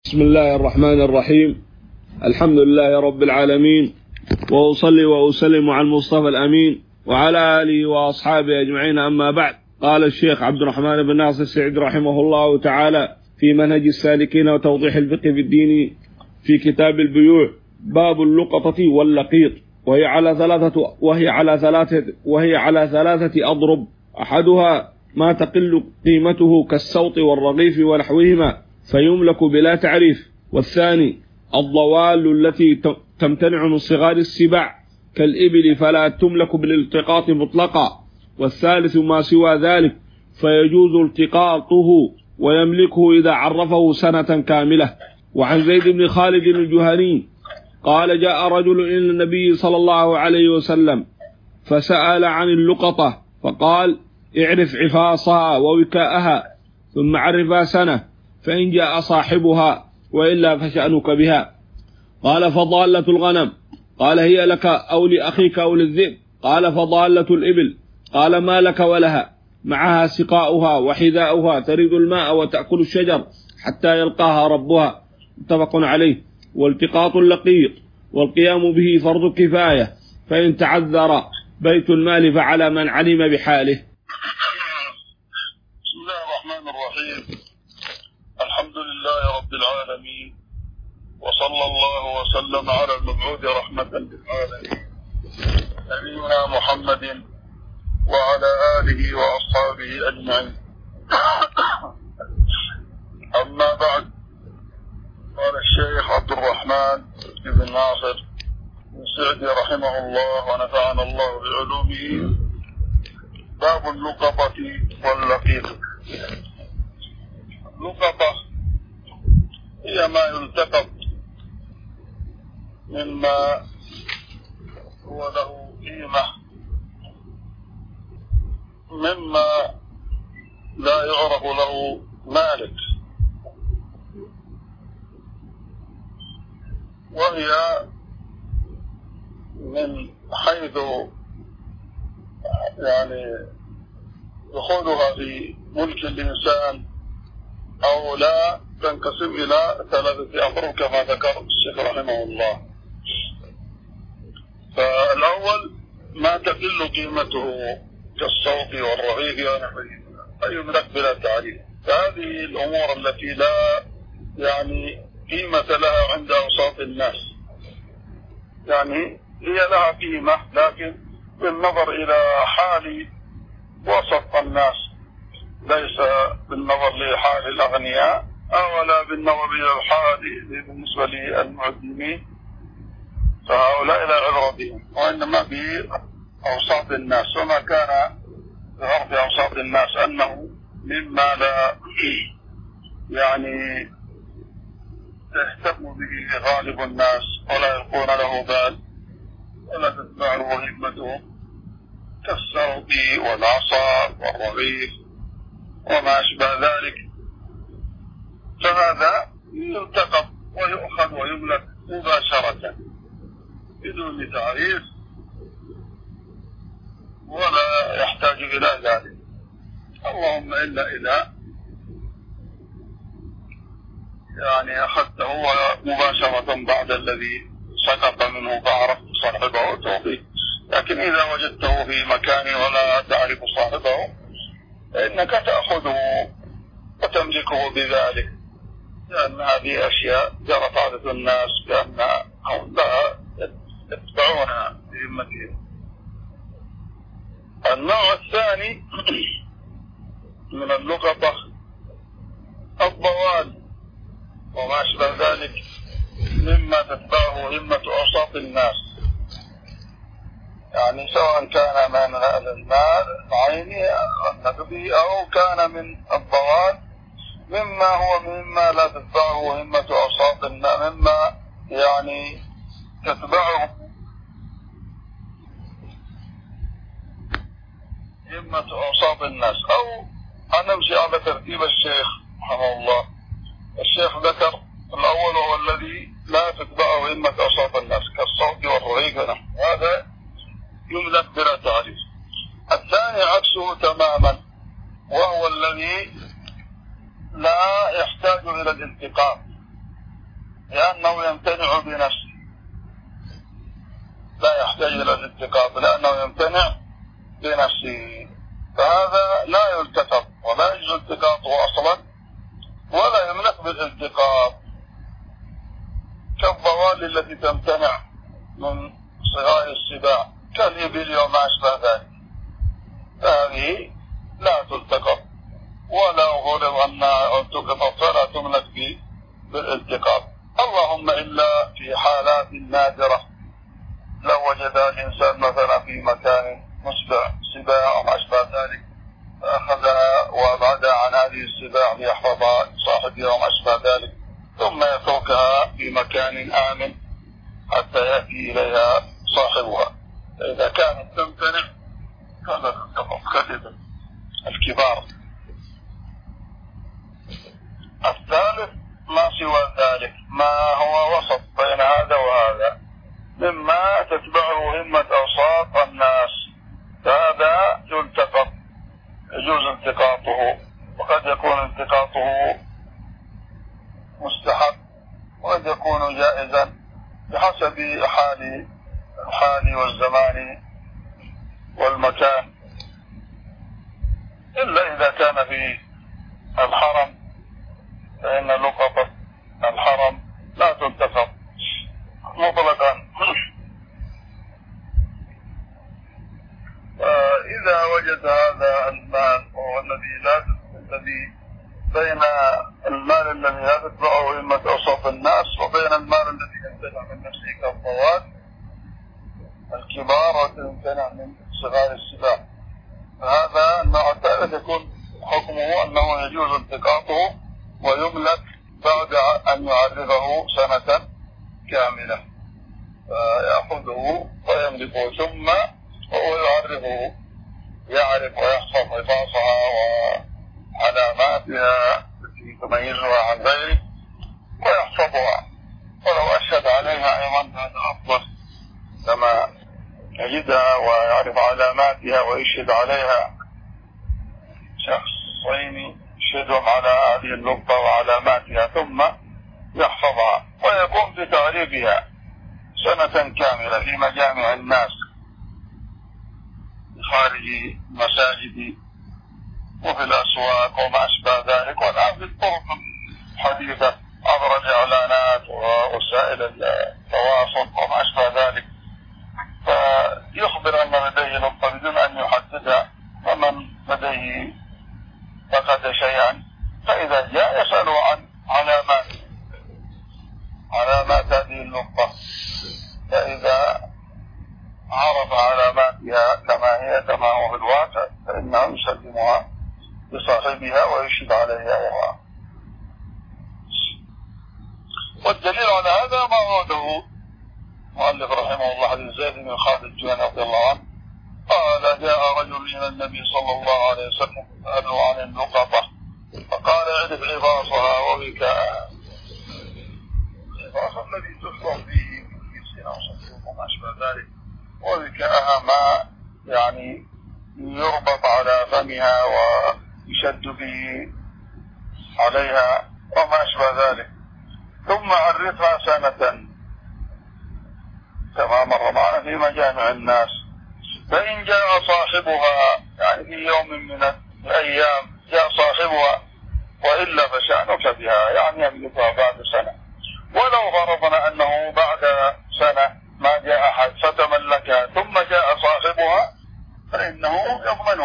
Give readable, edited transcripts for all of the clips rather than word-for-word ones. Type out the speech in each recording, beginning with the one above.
بسم الله الرحمن الرحيم. الحمد لله رب العالمين، وأصلي وأسلم على المصطفى الأمين وعلى آله وأصحابه أجمعين، أما بعد. قال الشيخ عبد الرحمن بن ناصر السعدي رحمه الله تعالى في منهج السالكين وتوضيح الفقه في الدين في كتاب البيوع: باب اللقطة واللقيط، وهي على ثلاثة أضرب: أحدها ما تقل قيمته كالسوط والرغيف ونحوهما فيملك بلا تعريف، والثاني الضوال التي تمتنع من صغار السباع كالإبل فلا تملك بالالتقاط مطلقا، والثالث ما سوى ذلك فيجوز التقاطه ويملكه إذا عرفه سنة كاملة. وعن زيد بن خالد الجهني قال: جاء رجل إلى النبي صلى الله عليه وسلم فسأل عن اللقطة، فقال: اعرف عفاصها ووكاءها ثم عرفها سنة، فإن جاء صاحبها وإلا فشأنك بها. قال: فضالة الغنم؟ قال: هي لك أو لأخيك أو للذئب؟ قال: فضالة الإبل. قال: ما لك ولها؟ معها سقاؤها وحذاؤها، تريد الماء وتأكل الشجر حتى يلقاها ربها. متفق عليه. والتقاط اللقيط والقيام به فرض كفاية، فإن تعذر بيت المال فعلى من علم بحاله. بسم الله الرحمن الرحيم. الحمد لله رب العالمين، وصلى الله وسلم على المبعوث رحمة للعالمين نبينا محمد وعلى آله وأصحابه أجمعين. أما بعد، قال الشيخ عبد الرحمن بن ناصر السعدي رحمه الله ونفعنا الله بعلومه: باب اللقطة واللقيط. اللقطة هي ما يلتقط مما هو له قيمة، مما لا يعرف له مالك، وهي من حيث دخولها في ملك الإنسان أو لا تنقسم إلى ثلاثة أفراد كما ذكر الشيخ رحمه الله. فالأول ما تقل قيمته كالصوت والرغيف ونحوهما فيملك بلا تعريف. فهذه الأمور التي لا قيمة لها عند أوساط الناس، هي لها قيمة لكن بالنظر إلى حال وسط الناس، ليس بالنظر لحال الأغنياء ولا بالنظر إلى الحال بالنسبة للمعدمين، فهؤلاء لا عبرة بهم، وإنما بأوساط الناس. وما كان بغرب أوساط الناس أنه مما لا تهتم به غالب الناس ولا يلقون له بال ولا تتبعه همتهم، كالسرب والعصا والرغيف وما أشبه ذلك، فهذا يلتقط ويؤخذ ويملك مباشرة بدون تعريف ولا يحتاج إلى ذلك، اللهم إلا إذا أخذته مباشرة بعد الذي سقط منه فعرفت صاحبه وتعطيه. لكن إذا وجدته في مكان ولا تعرف صاحبه فإنك تأخذه وتملكه بذلك، لأن هذه أشياء جرت عادة الناس بأنهم لا يتبعونها بهمتهم. النوع الثاني من اللقطة الضوال وما أشبه ذلك مما تتبعه همة أوساط الناس، سواء كان من المال العيني النقدي أو كان من الضوال مما لا تتبعه همة أوساط الناس، مما تتبعه همة أوساط الناس. أو نمشي على ترتيب الشيخ رحمه الله. الشيخ ذكر الأول هو الذي لا تتبعه همة أوساط الناس كالصوت والرغيف، هذا يملك بلا تعريف. الثاني عكسه تماما، وهو الذي لا يحتاج إلى الالتقاط، لأنه يمتنع بنفسه، لا يحتاج إلى الالتقاط لأنه يمتنع بنفسه، فهذا لا يلتقط ولا يجوز التقاطه أصلا ولا يملك بالالتقاط، كالضوال التي تمتنع من صغار السباع كالإبل وما أشبه ذلك، هذه لا تلتقط ولا غرض أنها التقطت فلا تملك بالالتقاط، اللهم إلا في حالات نادرة، لو وجد الإنسان مثلا في مكان مشبع سباع أو ما أشبه ذلك فأخذها وأبعدها عن هذه السباع ليحفظها لصاحبها وما أشبه ذلك، ثم يتركها في مكان آمن حتى يأتي إليها صاحبها، فإذا كانت تمتنع فلا تلتقط كالإبل الكبار. الثالث ما سوى ذلك ما هو وسط بين هذا وهذا مما تتبعه همة أوساط الناس، فهذا يلتقط يجوز التقاطه، وقد يكون التقاطه مستحب وقد يكون جائزا بحسب الحال والزمان والمكان، إلا إذا كان في الحرم فإن لقطة الحرم لا تلتقط مطلقا. فإذا وجد هذا المال وهو الذي بين المال الذي لا تتبعه همة أوساط الناس وبين المال الذي يمتنع من نفسه كالضوال الكبار ويمتنع من صغار السباع، فهذا النوع الثالث يكون حكمه أنه يجوز التقاطه ويملك بعد أن يعرفه سنة كاملة، فيأخذه ويملكه ثم هو يعرفه، يعرف ويحفظ حفاظها وعلاماتها التي تميزها عن غيره ويحفظها، ولو أشهد عليها أيضا هذا أفضل، كما يجدها ويعرف علاماتها ويشهد عليها شخصين يشهدهم على هذه اللقطة وعلاماتها ثم يحفظها، ويقوم بتعريفها سنة كاملة في مجامع الناس خارج المساجد وفي الأسواق وما أشبه ذلك، والآن في الطرق الحديثة عبر الإعلانات ووسائل التواصل وما أشبه ذلك، فيخبر أن لديه لقطة بدون أن يحددها، فمن لديه فقد شيئا فإذا جاء يسأل عن علامات هذه اللقطة، فإذا عرف علاماتها كما هو في الواقع فإنه يسلمها لصاحبها ويشهد عليها والدليل على هذا ما عوده مؤلف رحمه الله حديث زيد بن خالد الجهني رضي الله عنه قال جاء رجل إلى النبي صلى الله عليه وسلم سأله عن اللقطة فقال اعرف عباصها وبكاءها، العباص الذي تحفظ فيه في سنة وصفوف وما أشبه ذلك، وبكاءها ما يعني يربط على فمها ويشد به عليها وما أشبه ذلك، ثم عرفها سنة كما مر معنا في مجامع الناس، فإن جاء صاحبها يعني في يوم من الأيام جاء صاحبها وإلا فشأنك بها يعني يملكها بعد سنة، ولو فرضنا أنه بعد سنة ما جاء أحد فتملكها ثم جاء صاحبها فإنه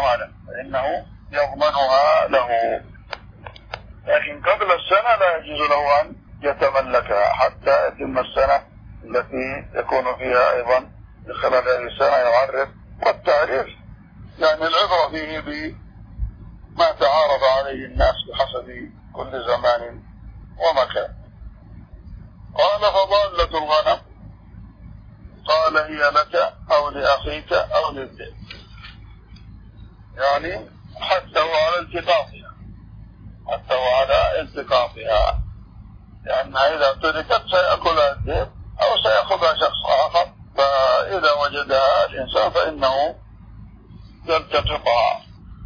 يضمنها له، لكن قبل السنة لا يجوز له أن يتملكها حتى يتم السنة التي يكون فيها أيضا خلال هذه السنة يعرف، والتعريف يعني العبرة فيه بما تعارف عليه الناس بحسب كل زمان ومكان. قال فضالة الغنم قال هي لك أو لأخيك أو للذئب، يعني حتى على التقاطها لأنها إذا تركت سيأكلها الذئب أو سيأخذها شخص آخر، فإذا وجدها الإنسان فإنه يلتقطها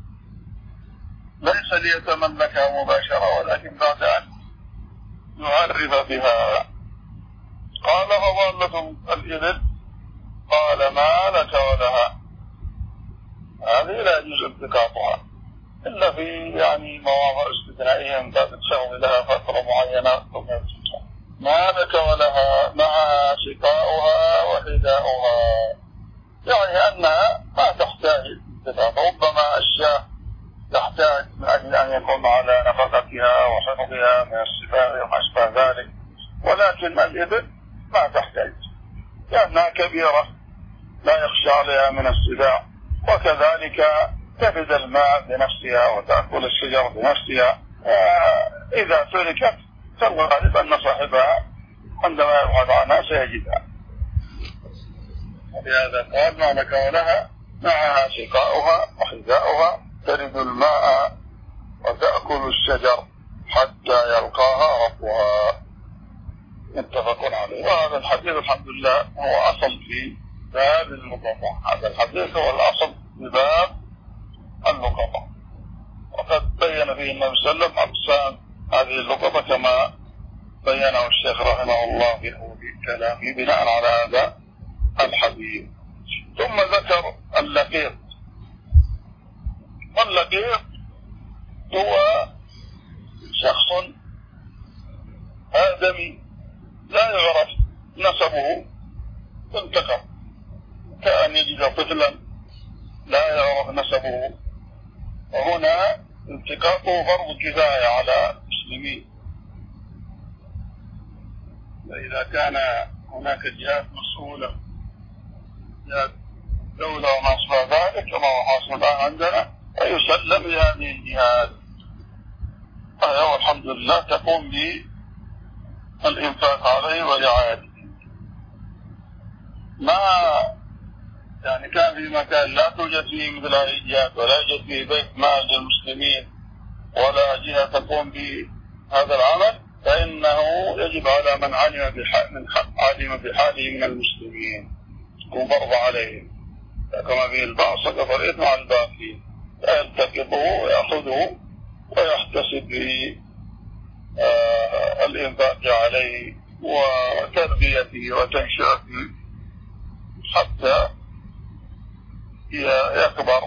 ليس ليتملكها مباشرة ولكن بعد أن يعرف بها قال فضالة الإبل، قال ما لك ولها. هذه لا يجوز التقاطها إلا في يعني مواضع استثنائية من باب الشغل لها فترة معينة ثم يتركها. ما لك ولها معها شقاؤها وحذاؤها، يعني أنها ما تحتاج التقاط. ربما الشاة تحتاج من أجل أن يكون على نفقتها وحفظها من السباع وما أشبه ذلك، ولكن الإبل ما تحتاج لأنها كبيرة لا يخشى عليها من السباع، وكذلك تفد الماء بنفسها وتأكل الشجر بنفسها. إذا تركت فالغالب أن صاحبها عندما يبحث عنها سيجدها. ولهذا قال ما لك ولها معها شقاؤها وحذاؤها ترد الماء وتأكل الشجر حتى يلقاها ربها. متفق عليه. وهذا الحديث الحمد لله هو أصل في باب اللقطة. هذا الحديث هو الأصل في باب اللقطة، وقد بين فيه النبي صلى الله عليه وسلم أقسام هذه اللقطة كما بينه الشيخ رحمه الله في كلامه بناء على هذا الحديث. ثم ذكر اللقيط. واللقيط هو شخص آدمي لا يعرف نسبه، انتقم كأن يجد طفلا لا يعرف نسبه، وهنا التقاطه فرض كفاية على المسلمين. فإذا كان هناك جهات مسؤولة، جهات دولة وما أشبه ذلك كما هو حاصل الآن عندنا، فيسلم لهذه الجهات، والحمد لله تقوم بالإنفاق عليه ورعايته. ما يعني كان في مكان لا توجد فيه مثل هذه الجهات، ولا يوجد فيه بيت مال للمسلمين ولا جهة تقوم بهذا العمل، فإنه يجب على من علم بحاله من المسلمين يكون فرض عليهم، كما به البعض سقط الإثم على الباقين، فيلتقطه ويأخذه ويحتسب به الإنفاق عليه وتربيته وتنشئته حتى يكبر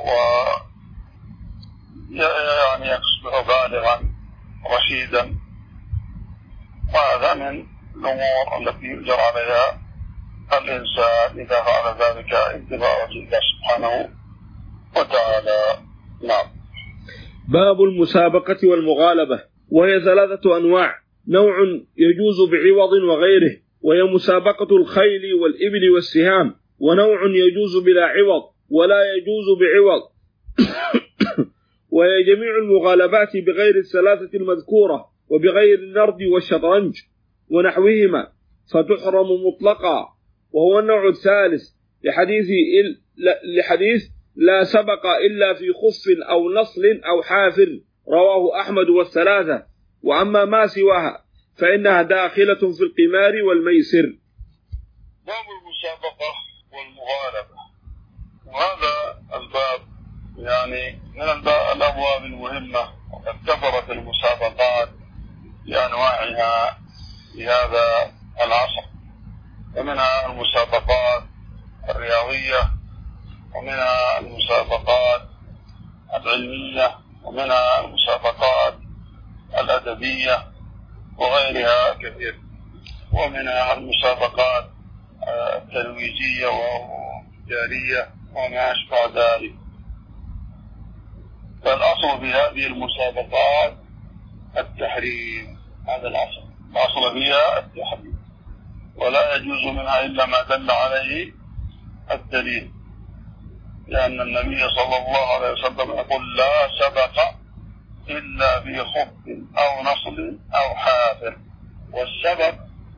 ويعني يصبح بالغا رشيدا. وهذا من الأمور التي يجر عليها الإنسان إذا فعل ذلك ابتغاء وجه الله سبحانه وتعالى. نعم. باب المسابقة والمغالبة، وهي 3 أنواع: نوع يجوز بعوض وغيره، وهي مسابقة الخيل والإبل والسهام، ونوع يجوز بلا عوض ولا يجوز بعوض وهي جميع المغالبات بغير الثلاثة المذكورة وبغير النرد والشطرنج ونحوهما فتحرم مطلقا. وهو النوع الثالث لحديث لا سبق إلا في خف أو نصل أو حافر، رواه أحمد والثلاثة. وأما ما سواها فإنها داخلة في القمار والميسر. باب المسابقة والمغالبة، وهذا الباب يعني من الأبواب المهمة، وقد كثرت المسابقات بأنواعها في هذا العصر، ومنها المسابقات الرياضية، ومنها المسابقات العلمية، ومنها المسابقات الأدبية وغيرها كثير، ومنها المسابقات الترويجية والتجارية وما أشبه ذلك. فالأصل في هذه المسابقات التحريم، هذا الأصل فيها التحريم، ولا يجوز منها إلا ما دل عليه الدليل، لأن النبي صلى الله عليه وسلم يقول لا سبق إلا بخف أو نصل أو حافر. والسبب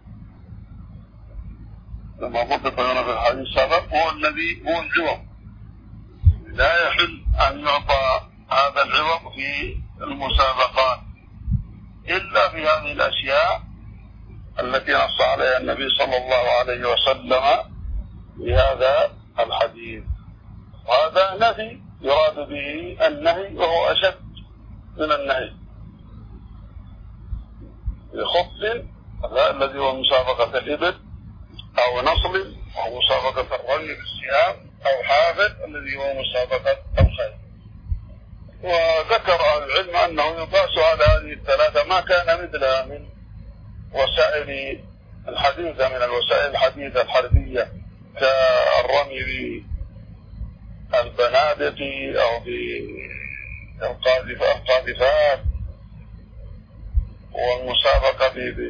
لما ضبط هنا في الحديث السبب هو الذي هو العوض، لا يحل أن يعطى هذا العوض في المسابقات إلا في هذه الأشياء التي نص عليها النبي صلى الله عليه وسلم في هذا الحديث. وهذا نهي يراد به النهي، وهو أشد من النهي. بخف الذي هو مسابقة الإبل أو نصب أو مسابقة الرمي بالسهام أو حافل الذي هو مسابقة الخيل. وذكر أهل العلم أنه يقاس على هذه الثلاثة ما كان مثلها من وسائل الحديثة، من الوسائل الحديثة الحربية كالرمي بالبنادق أو بالقاذفات، والمسابقة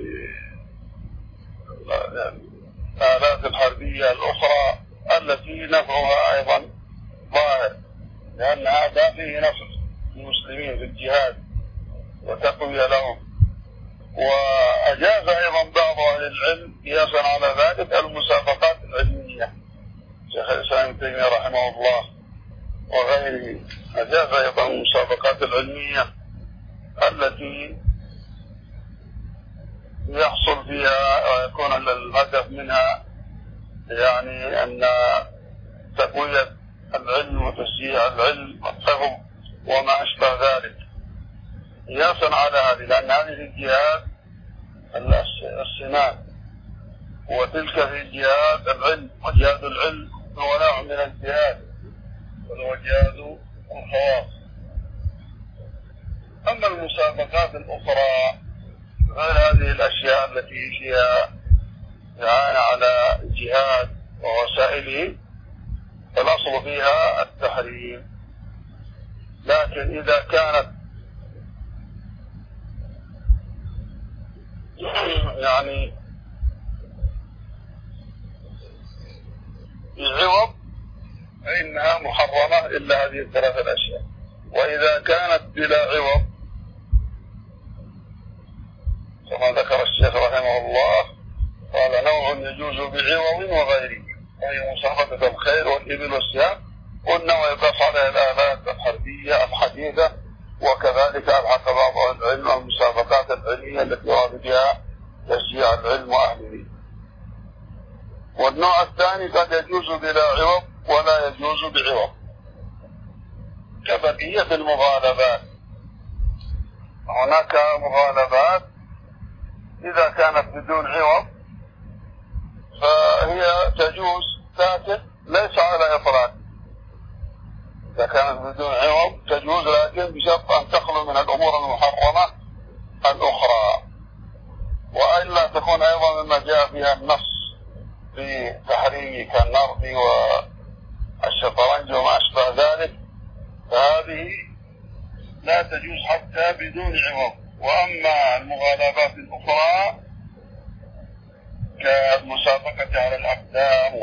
بالآلات الحربية الأخرى التي نفعها أيضا ظاهر، لأن هذا فيه نفع للمسلمين في الجهاد وتقوية لهم. وأجاز أيضا بعض أهل العلم قياسا على ذلك المسابقات العلمية، شيخ الإسلام ابن تيمية رحمه الله وغيره أجاز أيضا المسابقات العلمية التي يحصل فيها ويكون الهدف منها يعني أن تقوية العلم وتشجيع العلم والحفظ وما أشبه ذلك، قياسا على هذه، لأن هذه الجهاد السنان وتلك في جهاد العلم، وجهاد العلم هو نوع من الجهاد وهو جهاد الخواص. أما المسابقات الأخرى غير هذه الأشياء التي فيها إعانة على الجهاد ووسائله فالأصل فيها التحريم. لكن إذا كانت يعني بعوض فإنها محرمة إلا هذه الثلاثة الأشياء. وإذا كانت بلا عوض كما ذكر الشيخ رحمه الله قال نوع يجوز بعوض وغيره، وهي مسابقة الخيل والإبل والسهام، والنوع يقاس عليه الآلات الحربية الحديثة. وكذلك أبحث بعض أهل العلم المسابقات العلمية التي يراد بها تشجيع العلم وأهله. والنوع الثاني قد يجوز بلا عوض ولا يجوز بعوض كبقية المغالبات. هناك مغالبات إذا كانت بدون عوض فهي تجوز، لكن ليس على إفراد. إذا كانت بدون عوض تجوز، لكن بشرط أن تخلو من الأمور المحرمة الأخرى، وإلا تكون أيضا مما جاء فيها النص في تحريم كالنرد والشطرنج وما أشبه ذلك، فهذه لا تجوز حتى بدون عوض. وأما المغالبات الأخرى كالمسابقة على الأقدام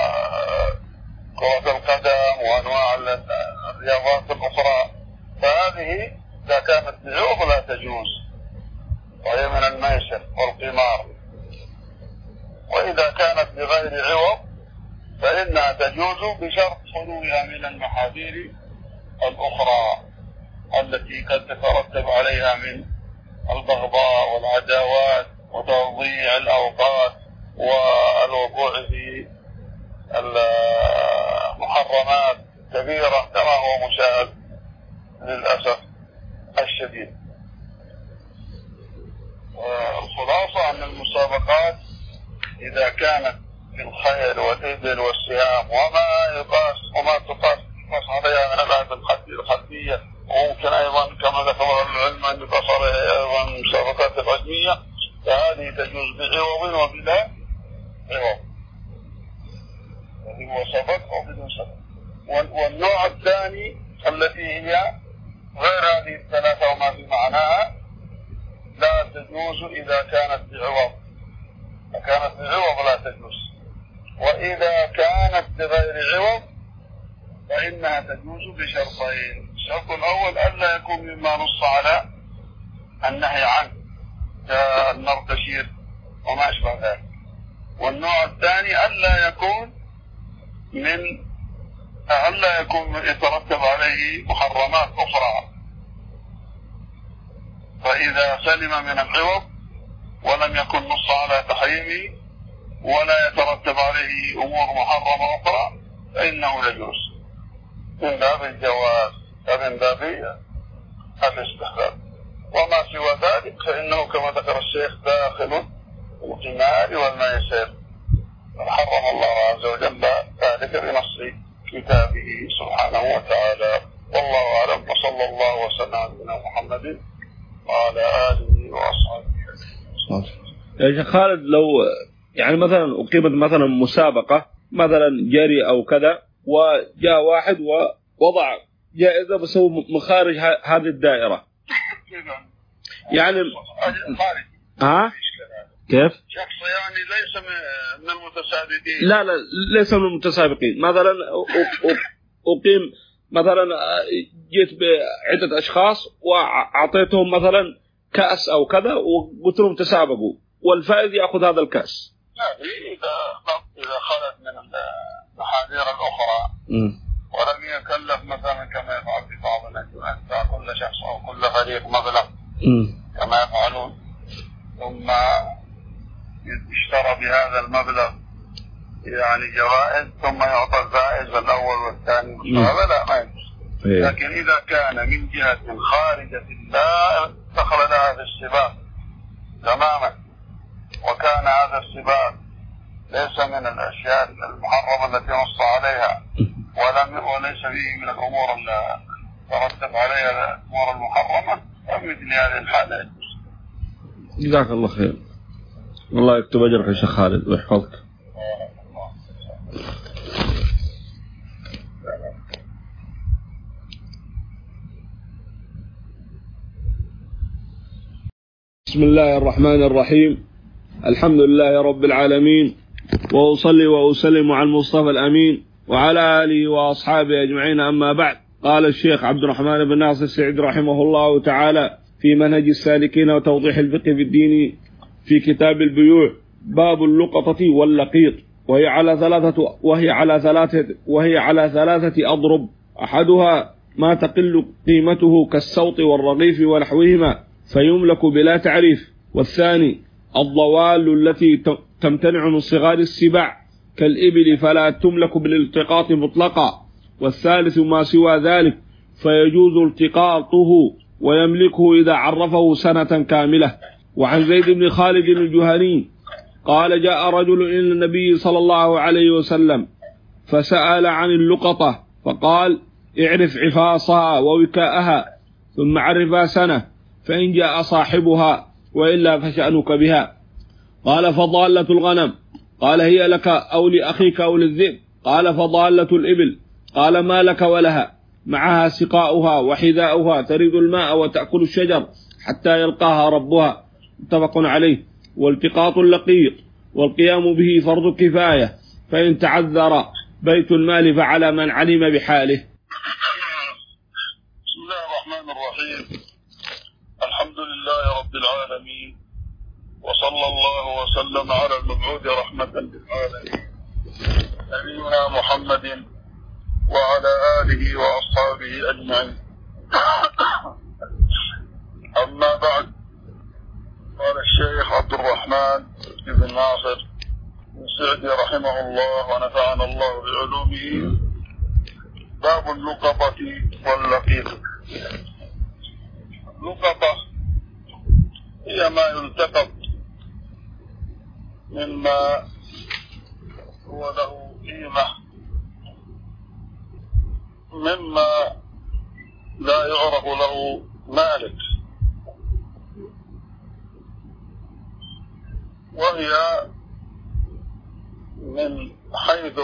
وكرة القدم وأنواع الرياضات الأخرى فهذه إذا كانت بعوض لا تجوز، وهي من الميسر والقمار. وإذا كانت بغير عوض فإنها تجوز بشرط خلوها من المحاذير الأخرى التي قد تترتب عليها من البغضاء والعداوات وتضييع الأوقات والوقوع في المحرمات كبيرة كما هو مشاهد للأسف الشديد. والخلاصة أن المسابقات إذا كانت في الخيل والإبل والسهام وما تقاس عليها من الآلات الحربية، وممكن أيضا كما ذكر العلم أن يقاس عليها أيضا المسابقات العلمية، فهذه تجوز بعوض وبلا عوض، هو سبق أو بدون سبق. والنوع الثاني التي هي غير هذه الثلاثة وما في معناها لا تجوز إذا كانت بعوض، فكانت بعوض لا تجوز. وإذا كانت بغير عوض فإنها تجوز بشرطين: الشرط الأول ألا يكون مما نص على النهي عنه كالنردشير وما أشبه ذلك. والنوع الثاني ألا يكون يترتب عليه محرمات أخرى. فإذا سلم من العوض ولم يكن نص على تحريمه ولا يترتب عليه أمور محرمة أخرى فإنه يجوز من باب الجواز ومن باب الاستحباب. وما سوى ذلك فإنه كما ذكر الشيخ داخل القمار والميسر، حرم الله عز وجل ذلك بنص كتابه سبحانه وتعالى. والله أعلم، وصلى الله وسلم على نبينا محمد وعلى آله وأصحابه. يا شيخ خالد، لو يعني مثلا أقيمت مثلا مسابقة مثلا جري أو كذا، وجاء واحد ووضع جائزة بس هو من خارج هذه الدائرة، يعني ها كيف؟ شخص يعني ليس من المتسابقين. لا ليس من المتسابقين. مثلا أقيم مثلا جيت بعدة أشخاص وأعطيتهم مثلا كأس أو كذا وقلت لهم تسابقوا والفائز يأخذ هذا الكأس. إذا خلت من المحاذير الأخرى ولم يكلف مثلا كما يفعل في بعض الأجواء كل شخص أو كل فريق مبلغ كما يفعلون، ثم اشترى بهذا المبلغ يعني جوائز ثم يعطى الفائز الأول والثاني، هذا لا ما يجوز. لكن إذا كان من جهة خارجة لا دخل لها في السباق تماما، وكان هذا السباق ليس من الأشياء المحرمة التي نص عليها وليس فيه من الأمور التي ترتب عليها الأمور المحرمة، فمثل هذه الحالة يجوز. جزاك الله خير، الله يكتب أجرك يا شيخ خالد ويحفظك. بسم الله الرحمن الرحيم، الحمد لله رب العالمين، وأصلي وأسلم على المصطفى الأمين وعلى آله وأصحابه أجمعين، أما بعد. قال الشيخ عبد الرحمن بن ناصر السعدي رحمه الله تعالى في منهج السالكين وتوضيح الفقه في الدين في كتاب البيوع: باب اللقطة واللقيط، وهي على ثلاثة أضرب، أحدها ما تقل قيمته كالسوط والرغيف ونحوهما فيملك بلا تعريف، والثاني الضوال التي تمتنع من صغار السباع كالإبل فلا تملك بالالتقاط مطلقا، والثالث ما سوى ذلك فيجوز التقاطه ويملكه إذا عرفه سنة كاملة. وعن زيد بن خالد الجهني قال: جاء رجل إلى النبي صلى الله عليه وسلم فسأل عن اللقطة، فقال: اعرف عفاصها ووكاءها ثم عرفها سنة، فإن جاء صاحبها وإلا فشأنك بها. قال: فضالة الغنم؟ قال: هي لك أو لأخيك أو للذئب؟ قال: فضالة الإبل؟ قال: ما لك ولها؟ معها سقاؤها وحذاؤها، تريد الماء وتأكل الشجر حتى يلقاها ربها. متفق عليه. والتقاط اللقيط والقيام به فرض كفاية، فإن تعذر بيت المال فعلى من علم بحاله. بسم الله الرحمن الرحيم، الحمد لله رب العالمين، وصلى الله وسلم على المبعوث رحمة للعالمين نبينا محمد وعلى آله وأصحابه أجمعين. أما بعد، قال الشيخ عبد الرحمن بن ناصر السعدي رحمه الله ونفعنا الله بعلومه: باب اللقطة واللقيط. اللقطة هي ما يلتقط مما هو له قيمة، مما لا يعرف له مالك، وهي من حيث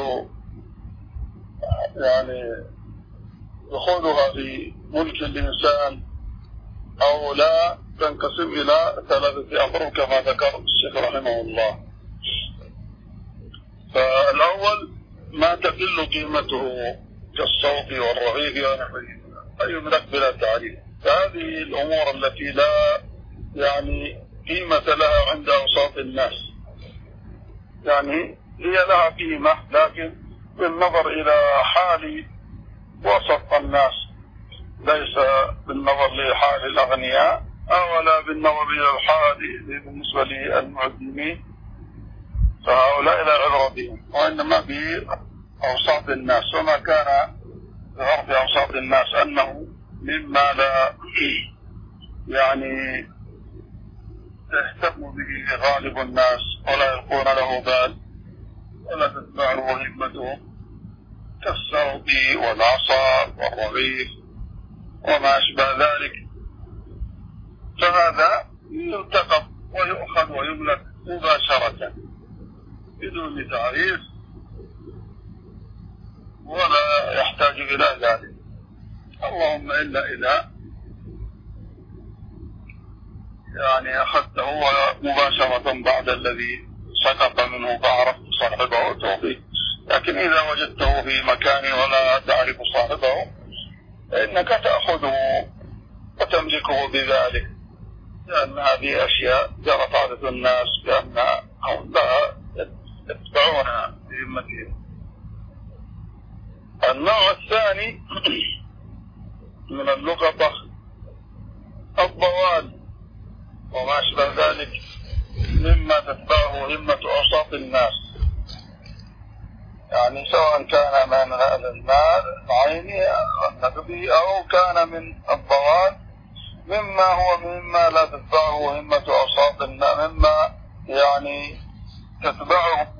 يعني دخولها في ملك الإنسان أو لا تنقسم إلى ثلاثة أضرب كما ذكر الشيخ رحمه الله. فالأول ما تقل قيمته كالصوت والرغيف ونحوه فيملك بلا تعريف. هذه الأمور التي لا يعني قيمة لها عند أوساط الناس، يعني هي لها قيمة لكن بالنظر إلى حال وسط الناس، ليس بالنظر لحال الأغنياء ولا بالنظر إلى الحال بالنسبة للمعدمين، فهؤلاء لا عبرة بهم، وإنما بأوساط الناس. وما كان بعرف أوساط الناس أنه مما لا يعني يهتم به غالب الناس ولا يلقون له بال، ولا تتبعه همته كالسوط والعصا والرغيف وما أشبه ذلك، فهذا يلتقط ويؤخذ ويملك مباشرة بدون تعريف ولا يحتاج إلى ذلك، اللهم إلا إذا يعني أخذته مباشرة بعد الذي سقط منه فعرفت صاحبه وتوفيه. لكن إذا وجدته في مكان ولا تعرف صاحبه فإنك تأخذه وتملكه بذلك، لأن هذه أشياء جرت عادة الناس بأنهم لا يتبعونها بذمتهم. النوع الثاني من اللقطة الضوال وما أشبه ذلك مما تتبعه همة أوساط الناس، يعني سواء كان من هذا المال العيني النقدي أو كان من الضوال مما لا تتبعه همة أوساط الناس، مما يعني تتبعه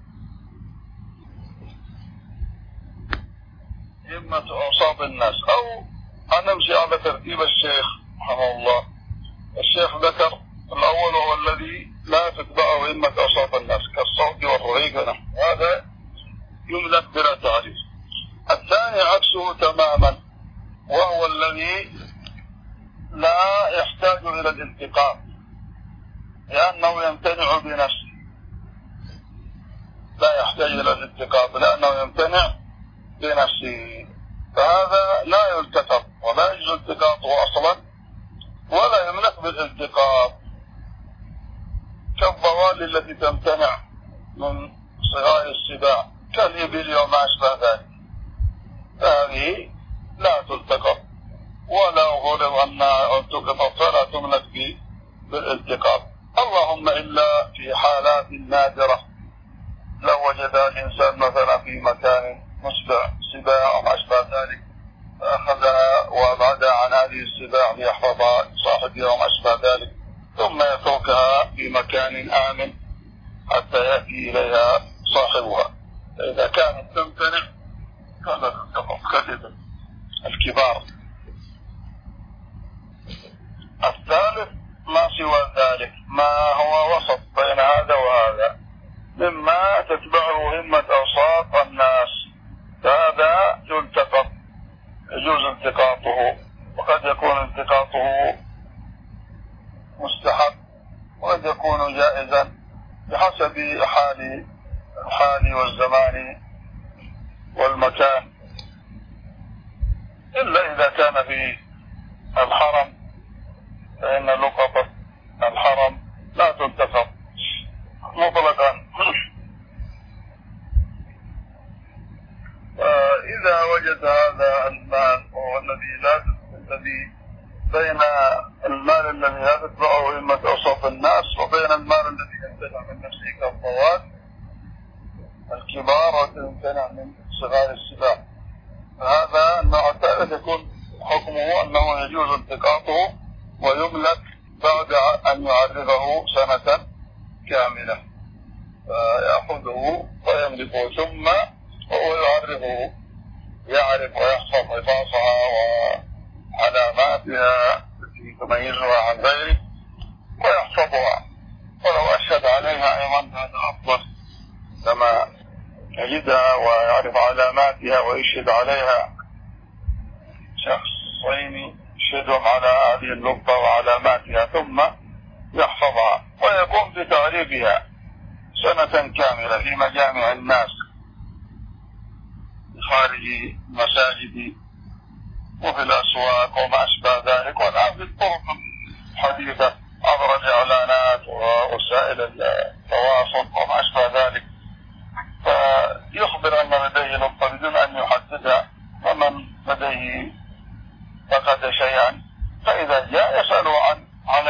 همة أوساط الناس. أو هنمشي على ترتيب الشيخ رحمه الله. الشيخ ذكر الأول هو الذي لا تتبعه همة أوساط الناس كالصوت والرغيف، هذا يملك بلا تعريف. الثاني عكسه تماما، وهو الذي لا يحتاج إلى الالتقاط لأنه يمتنع بنفسه، لا يحتاج إلى الالتقاط لأنه يمتنع بنفسه، فهذا لا يلتقط ولا يجوز التقاطه أصلا ولا يملك بالالتقاط، كالضوال التي تمتنع من صغار السباع كالإبل وما أشبه ذلك، فهذه لا تلتقط ولا غلظ أنها التقطت فلا تملك بالالتقاط، اللهم إلا في حالات نادرة، لو وجد الإنسان مثلا في مكان مشبع سباع وما أشبه ذلك فأخذها وأبعدها عن هذه السباع ليحفظها صاحبها وما أشبه ذلك، ثم يتركها في مكان آمن حتى يأتي إليها صاحبها، فإذا كانت تمتنع كذب الكبار. الثالث ما سوى ذلك ما هو وسط بين هذا وهذا مما تتبعه همة أوساط الناس، فهذا يلتقط يجوز التقاطه، وقد يكون التقاطه مستحب وقد يكون جائزا بحسب الحال والزمان والمكان، إلا إذا كان في الحرم فإن لقطة الحرم لا تلتقط مطلقا. فإذا وجد هذا المال وهو الذي بين المال الذي لا تتبعه همة أوساط الناس وبين المال الذي يمتنع من نفسه كالضوال الكبار ويمتنع من صغار السباع، فهذا النوع الثالث يكون حكمه أنه يجوز التقاطه ويملك بعد أن يعرضه سنة كاملة، فيأخذه ويملكه ثم هو يعرضه، يعرف ويحفظ حفاظها وعلاماتها التي تميزها عن غيره ويحفظها، ولو أشهد عليها أيضا هذا أفضل، كما يجدها ويعرف علاماتها ويشهد عليها شخصين يشهدهم على هذه اللقطة وعلاماتها ثم يحفظها ويقوم بتعريفها سنة كاملة في مجامع الناس خارج المساجد وفي الأسواق وما أشبه ذلك، والآن في الطرق الحديثة عبر الإعلانات ووسائل التواصل وما أشبه ذلك، فيخبر أن لديه لقطة بدون أن يحددها، ومن لديه فقد شيئا فإذا جاء يسأله عن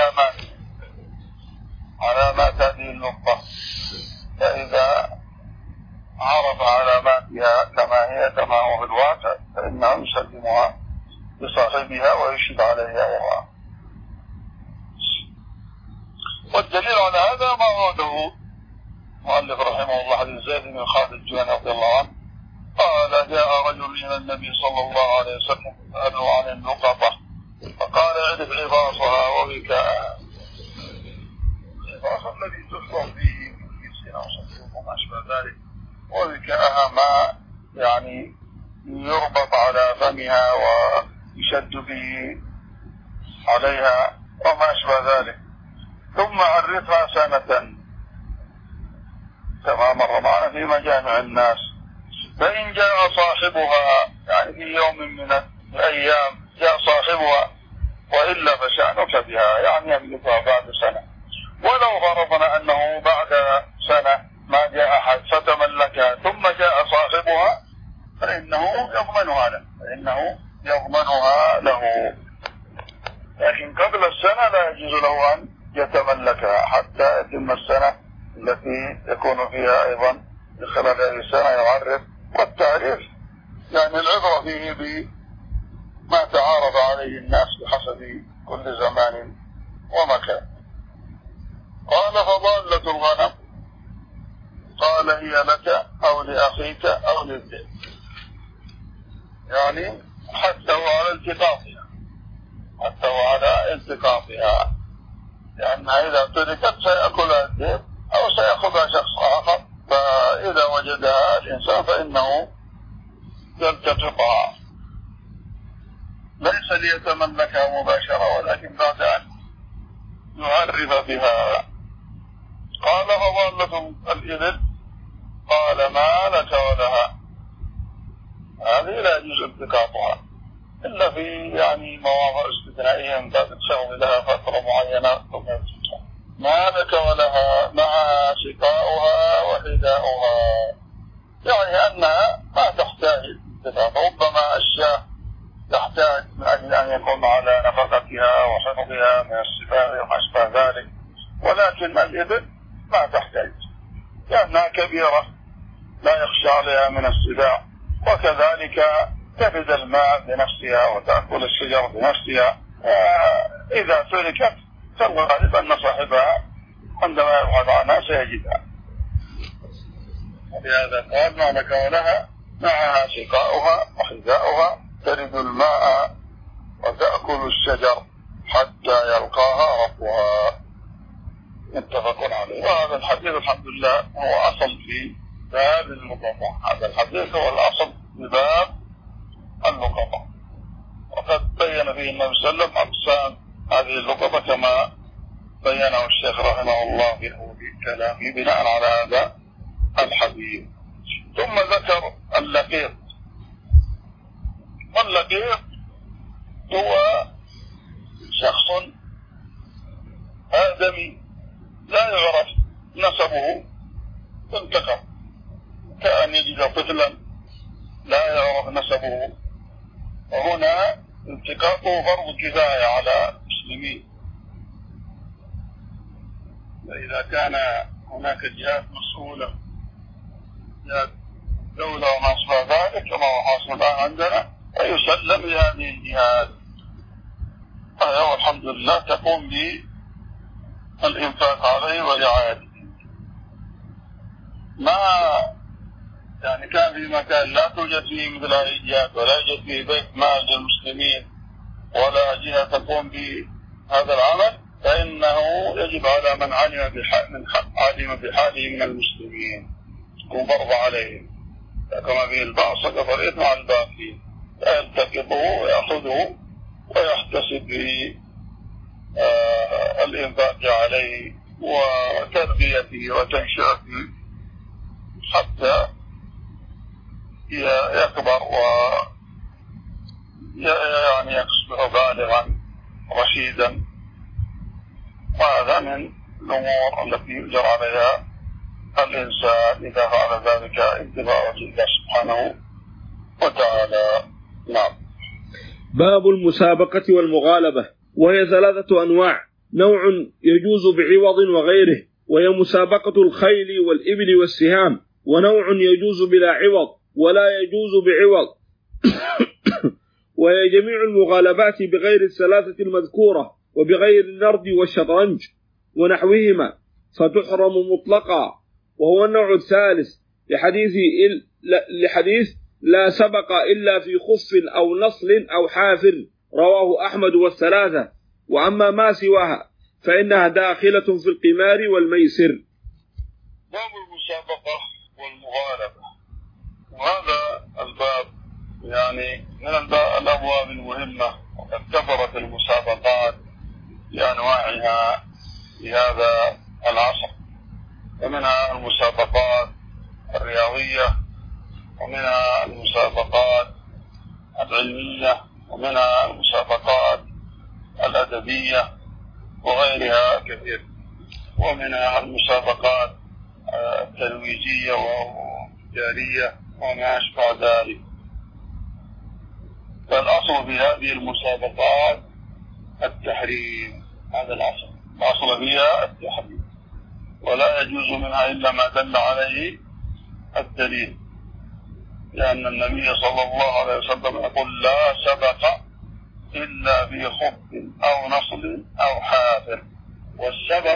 علامات هذه اللقطة، فإذا عرف علاماتها كما هو في الواقع فإنه يسلمها لصاحبها ويشهد عليها. والدليل على هذا ما ورده المؤلف رحمه الله حديث زيد بن خالد الجهني رضي الله عنه قال جاء رجل إلى النبي صلى الله عليه وسلم يسأله عن اللقطة فقال اعرف عباصها ووكاءها. العباص الذي تحفظ فيه من كيس أو صندوق وما أشبه ذلك، ووكاءها ما يعني يربط على فمها ويشد به عليها وما أشبه ذلك. ثم عرفها سنة كما مر معنا في مجامع الناس، فإن جاء صاحبها يعني في يوم من الأيام جاء صاحبها وإلا فشأنك بها، يعني يملكها بعد سنة. ولو فرضنا أنه بعد سنة ما جاء أحد فتملكها ثم جاء صاحبها فإنه يضمنها له، لكن قبل السنة لا يجوز له أن يتملكها حتى يتم السنة التي يكون فيها أيضا خلال هذه السنة يعرف. والتعريف يعني العبرة فيه بما تعارف عليه الناس بحسب كل زمان ومكان. قال فضالة الغنم قال هي لك أو لأخيك أو للذئب، يعني حتى على التقاطها لأنها إذا تركت سيأكلها الذئب أو سيأخذها شخص آخر، فإذا وجدها الإنسان فإنه يلتقطها، ليس ليتملكها مباشرة ولكن بعد أن يعرف بها. قال فضالة الإبل قال ما لك ولها، هذه لا يجوز التقاطها إلا في يعني مواضع استثنائية من باب تشغل لها فترة معينة ثم يتركها. ما لك ولها معها شقاؤها وحذاؤها، يعني أنها ما تحتاج التقاط. ربما الشاة تحتاج من أجل أن يكون على نفقتها وحفظها من السباع وما أشبه ذلك، ولكن الإبل ما تحتاج لأنها كبيرة لا يخشى عليها من السباع، وكذلك تفد الماء بنفسها وتأكل الشجر بنفسها. إذا تركت فالغالب أن صاحبها عندما يبحث عنها سيجدها. ولهذا قال ما لك ولها معها شقاؤها وحذاؤها ترد الماء وتأكل الشجر حتى يلقاها ربها. متفق عليه. وهذا الحديث الحمد لله هو أصل في باب اللقطة، هذا الحديث هو الأصل في باب اللقطة، وقد بين فيه النبي صلى الله عليه وسلم أقسام هذه اللقطة كما بينه الشيخ رحمه الله في كلامه بناء على هذا الحديث. ثم ذكر اللقيط. واللقيط هو شخص آدمي لا يعرف نسبه انتقم، كأن يجد طفلا لا يعرف نسبه، وهنا التقاطه فرض كفاية على المسلمين. فإذا كان هناك جهات مسؤولة، جهات دولة وما أشبه ذلك كما هو حاصل الآن عندنا، فيسلم لهذه الجهات، والحمد لله تقوم بالإنفاق عليه ورعايته. ما يعني كان في مكان لا توجد فيه مثل هذه الجهات ولا يوجد فيه بيت مال للمسلمين ولا جهة تقوم بهذا العمل، فإنه يجب على من علم بحاله من المسلمين يكون فرض عليهم، كما به البعض سقط الإثم على الباقين، فيلتقطه ويأخذه ويحتسب به الإنفاق عليه وتربيته وتنشئته حتى يكبر ويعني يصبح بالغا رشيدا. وهذا من الأمور التي يجرى عليها الإنسان إذا فعل ذلك ابتغاء وجه الله سبحانه وتعالى. نعم. باب المسابقة والمغالبة، وهي 3 أنواع: نوع يجوز بعوض وغيره، وهي مسابقة الخيل والإبل والسهام، ونوع يجوز بلا عوض ولا يجوز بعوض وهي جميع المغالبات بغير الثلاثة المذكورة وبغير النرد والشطرنج ونحوهما، فتحرم مطلقا وهو النوع الثالث لحديث لا سبق إلا في خف أو نصل أو حافر، رواه أحمد والثلاثة. وأما ما سواها فإنها داخلة في القمار والميسر. باب المسابقة والمغالبة، وهذا الباب يعني من الأبواب المهمة، وقد كثرت المسابقات بأنواعها في هذا العصر، ومنها المسابقات الرياضية، ومنها المسابقات العلمية، ومنها المسابقات الأدبية وغيرها كثير، ومنها المسابقات الترويجية والتجارية وما أشبه ذلك. فالأصل في هذه المسابقات التحريم، هذا الأصل فيها التحريم، ولا يجوز منها إلا ما دل عليه الدليل، لأن النبي صلى الله عليه وسلم يقول لا سبق إلا بخف أو نصل أو حافر. والسبق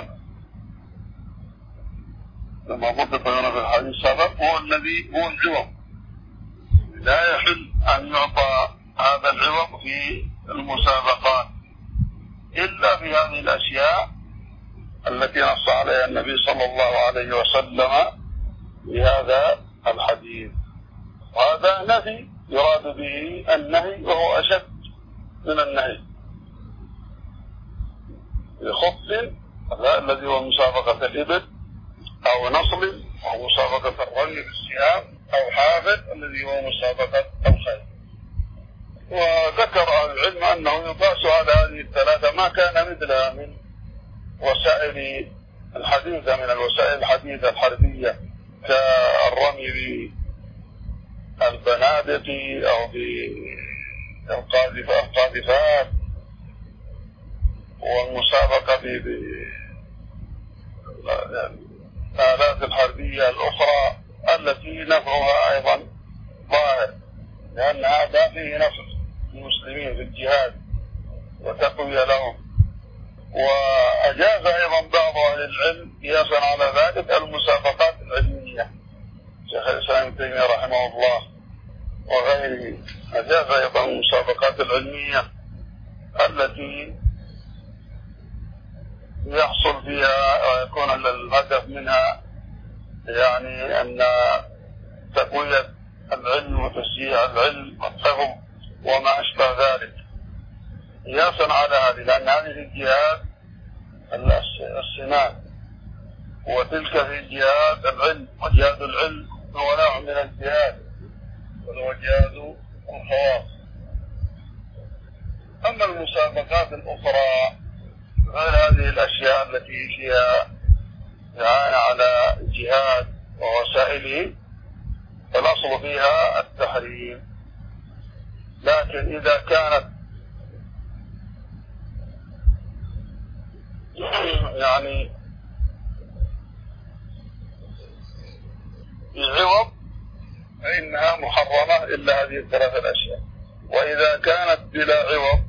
لما ضبط هنا في الحديث سبق هو الذي هو العوض، لا يحل أن يعطى هذا العوض في المسابقات إلا في هذه الأشياء التي نص عليها النبي صلى الله عليه وسلم في هذا الحديث. وهذا نهي يراد به النهي، وهو أشد من النهي. بخف الذي هو مسابقة الإبل، أو نصل، أو مسابقة الرمي بالسهام، أو حافر الذي هو مسابقة الخيل. وذكر أهل العلم أنه يقاس على هذه الثلاثة ما كان مثلها من وسائل الحديثة، من الوسائل الحديثة الحربية، كالرمي بالبنادق أو بالقاذفات، والمسابقة بالآلات الحربية الأخرى التي نفعها أيضا ظاهر، لأن هذا فيه نفع المسلمين في الجهاد وتقوية لهم. وأجاز أيضا بعض أهل العلم قياسا على ذلك المسابقات العلمية، شيخ الإسلام ابن تيمية رحمه الله وغيره أجاز أيضا المسابقات العلمية التي يحصل فيها ويكون الهدف منها يعني أن تقوية العلم وتشجيع العلم والحفظ وما أشبه ذلك، قياسا على هذه، لأن هذه الجهاد السنان، وتلك في جهاد العلم، وجهاد العلم هو نوع من الجهاد، وهو جهاد الخواص. أما المسابقات الأخرى غير هذه الأشياء التي فيها إعانة على الجهاد ووسائله، فالأصل فيها التحريم. لكن إذا كانت يعني بعوض فإنها محرمة إلا هذه الثلاثة الأشياء. وإذا كانت بلا عوض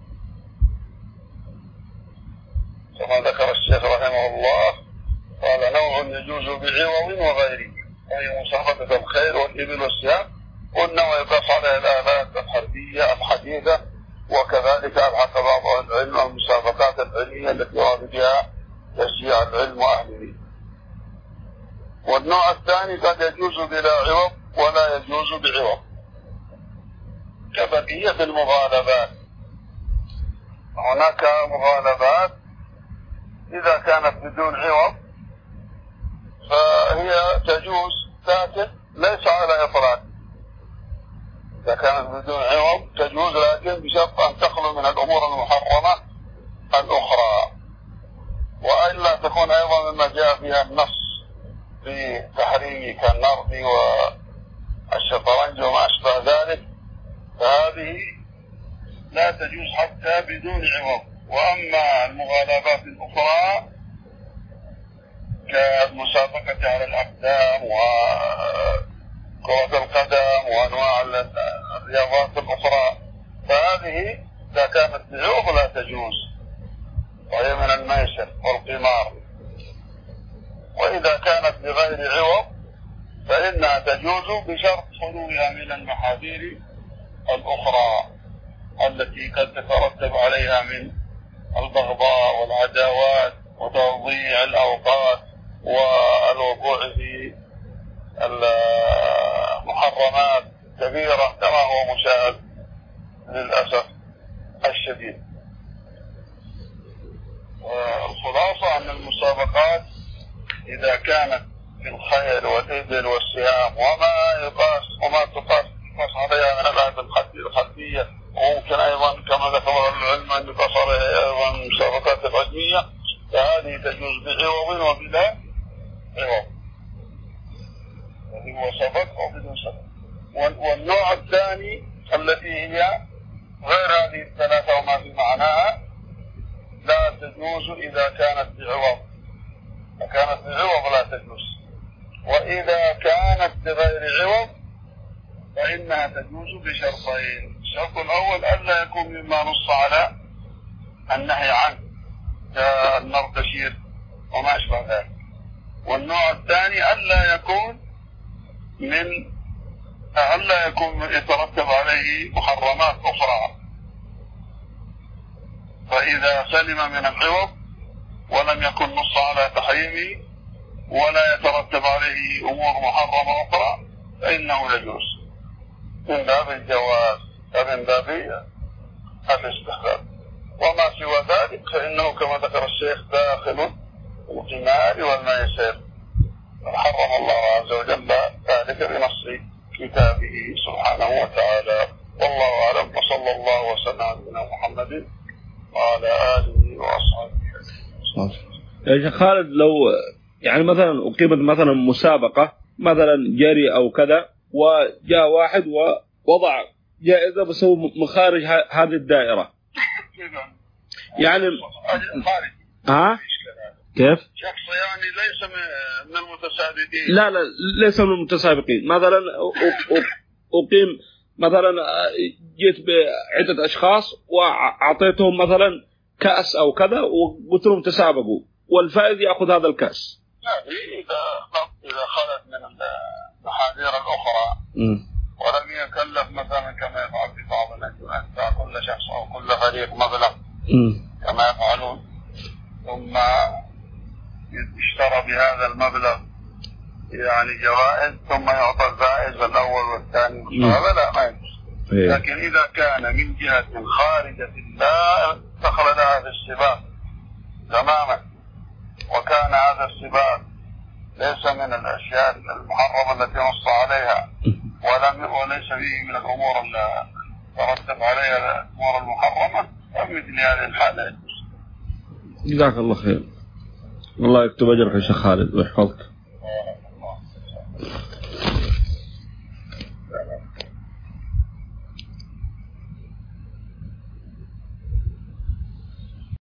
كما ذكر الشيخ رحمه الله قال نوع يجوز بعوض وغيره، وهي مسابقة الخيل والإبل والسهام، والنوع يقاس عليها الآلات الحربية الحديثة. وكذلك أبحث بعض أهل العلم المسابقات العلمية التي يراد بها تشجيع العلم وأهله. والنوع الثاني قد يجوز بلا عوض ولا يجوز بعوض، كبقية المغالبات. هناك مغالبات إذا كانت بدون عوض فهي تجوز، لكن ليس على إطلاق. إذا كانت بدون عوض تجوز، لكن بشرط أن تخلو من الأمور المحرمة الأخرى، وإلا تكون أيضا مما جاء فيها النص في تحريم كالنرد والشطرنج وما أشبه ذلك، فهذه لا تجوز حتى بدون عوض. وأما المغالبات الأخرى كالمسابقة على الأقدام وكرة القدم وأنواع الرياضات الأخرى، فهذه إذا كانت بعوض لا تجوز، وهي من الميسر والقمار. وإذا كانت بغير عوض فإنها تجوز بشرط خلوها من المحاذير الأخرى التي قد تترتب عليها من البغضاء والعداوات وتضييع الأوقات والوقوع في المحرمات كبيرة كما هو مشاهد للأسف الشديد. الخلاصة أن المسابقات إذا كانت في الخيل والإبل والسهام وما تقاس عليها من الأهداف الخلفية، وممكن أيضا كما ذكر العلم أن يقاس عليها أيضا المسابقات العلمية، فهذه تجوز بعوض وبلا عوض، الذي هو سبق أو بدون سبق. والنوع الثاني التي هي غير هذه الثلاثة وما في معناها لا تجوز إذا كانت بعوض، فكانت بعوض لا تجوز. وإذا كانت بغير عوض فإنها تجوز بشرطين: الشرط الأول ألا يكون مما نص على النهي عنه كالنردشير وما أشبه ذلك. والنوع الثاني ألا يكون يترتب عليه محرمات أخرى. فإذا سلم من العوض ولم يكن نص على تحريمه ولا يترتب عليه أمور محرمة أخرى فإنه يجوز من باب الجواز ومن باب الاستحباب. وما سوى ذلك فإنه كما ذكر الشيخ داخل القمار والميسر، حرم الله عز وجل ذلك بنص كتابه سبحانه وتعالى. والله أعلم، وصلى الله وسلم على نبينا محمد وعلى آله وأصحابه. يا شيخ خالد، لو يعني مثلا أقيمت مثلا مسابقة مثلا جري أو كذا، وجاء واحد ووضع جائزة بس هو من خارج هذه الدائرة، يعني خارج كيف؟ شخص يعني ليس من المتسابقين. لا ليس من المتسابقين. مثلا أقيم مثلا جيت بعدة أشخاص وأعطيتهم مثلا كأس أو كذا وقلت لهم تسابقوا والفائز يأخذ هذا الكأس. إذا خرج من المحاذير الأخرى ولم يكلف مثلا كما يفعل في بعض الناس كل شخص أو كل فريق مبلغ كما يفعلون، ثم اشترى بهذا المبلغ يعني جوائز ثم يعطى الفائز الأول والثاني، هذا لا ما يجوز. لكن إذا كان من جهة خارجة لا دخل لها في السباق تماما، وكان هذا السباق ليس من الأشياء المحرمة التي نص عليها وليس فيه من الأمور التي ترتب عليها الأمور المحرمة، فمثل هذه الحالة. جزاك الله خير، الله يكتب أجرك يا شيخ خالد ويحفظك.